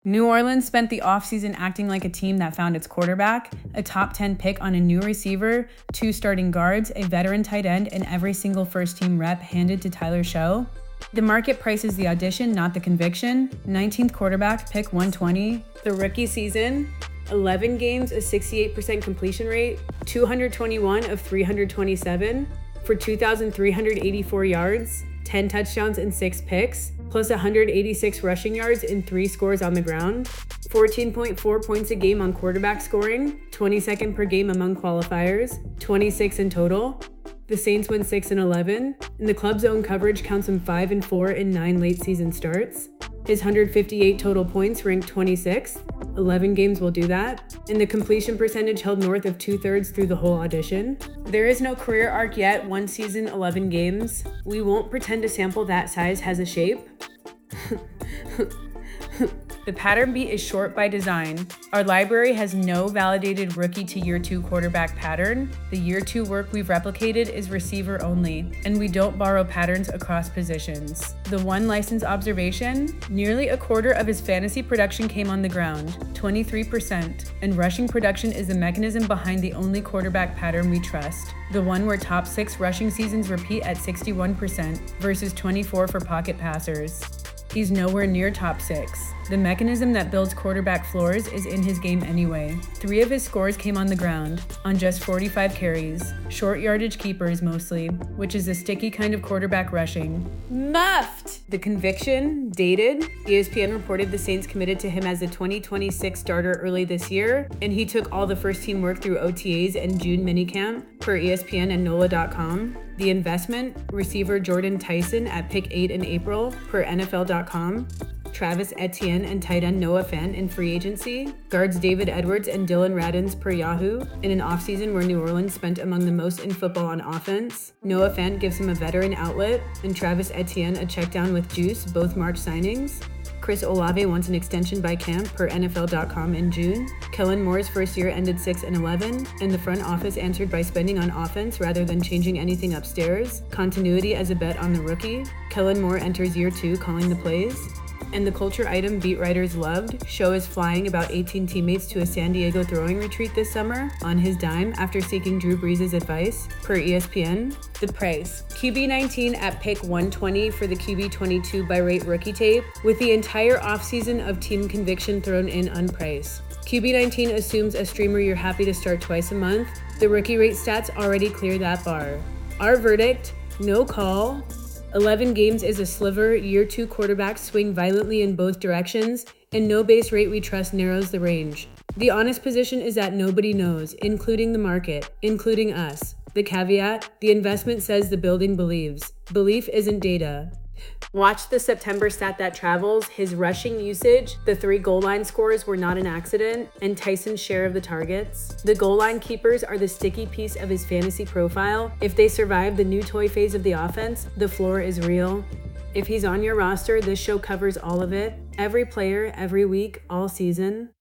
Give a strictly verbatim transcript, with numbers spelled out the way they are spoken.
New Orleans spent the offseason acting like a team that found its quarterback, a top ten pick on a new receiver, two starting guards, a veteran tight end, and every single first-team rep handed to Tyler Shough. The market prices the audition, not the conviction. nineteenth quarterback, pick one twenty. The rookie season, eleven games, a sixty-eight percent completion rate, two hundred twenty-one of three hundred twenty-seven for two thousand three hundred eighty-four yards, ten touchdowns and six picks, plus one hundred eighty-six rushing yards and three scores on the ground, fourteen point four points a game on quarterback scoring, twenty-second per game among qualifiers, twenty-six in total. The Saints win six and eleven, and the club's own coverage counts him five and four in nine late season starts. His one hundred fifty-eight total points ranked twenty-sixth, eleven games will do that, and the completion percentage held north of two-thirds through the whole audition. There is no career arc yet, one season, eleven games. We won't pretend a sample that size has a shape. The pattern beat is short by design. Our library has no validated rookie to year two quarterback pattern. The year two work we've replicated is receiver only, and we don't borrow patterns across positions. The one licensed observation, nearly a quarter of his fantasy production came on the ground, twenty-three percent, and rushing production is the mechanism behind the only quarterback pattern we trust. The one where top six rushing seasons repeat at sixty-one percent versus twenty-four for pocket passers. He's nowhere near top six. The mechanism that builds quarterback floors is in his game anyway. Three of his scores came on the ground, on just forty-five carries. Short yardage keepers mostly, which is a sticky kind of quarterback rushing. Muffed! The conviction, dated. E S P N reported the Saints committed to him as a twenty twenty-six starter early this year, and he took all the first team work through O T As and June minicamp, per E S P N and N O L A dot com. The investment, receiver Jordan Tyson at pick eight in April, per N F L dot com. Travis Etienne and tight end Noah Fant in free agency, guards David Edwards and Dylan Radins per Yahoo, in an offseason where New Orleans spent among the most in football on offense. Noah Fant gives him a veteran outlet, and Travis Etienne a check down with juice, both March signings. Chris Olave wants an extension by camp, per N F L dot com in June. Kellen Moore's first year ended six and eleven, and the front office answered by spending on offense rather than changing anything upstairs. Continuity as a bet on the rookie. Kellen Moore enters year two calling the plays. And the culture item beat writers loved, Shough is flying about eighteen teammates to a San Diego throwing retreat this summer, on his dime, after seeking Drew Brees' advice, per E S P N. The price. Q B nineteen at pick one twenty for the Q B twenty-two by rate rookie tape, with the entire offseason of team conviction thrown in unpriced. Q B nineteen assumes a streamer you're happy to start twice a month. The rookie rate stats already clear that bar. Our verdict, no call. eleven games is a sliver, year two quarterbacks swing violently in both directions, and no base rate we trust narrows the range. The honest position is that nobody knows, including the market, including us. The caveat, the investment says the building believes. Belief isn't data. Watch the September stat that travels. His rushing usage, the three goal line scores were not an accident, and Tyson's share of the targets. The goal line keepers are the sticky piece of his fantasy profile. If they survive the new toy phase of the offense, the floor is real. If he's on your roster, this show covers all of it. Every player, every week, all season.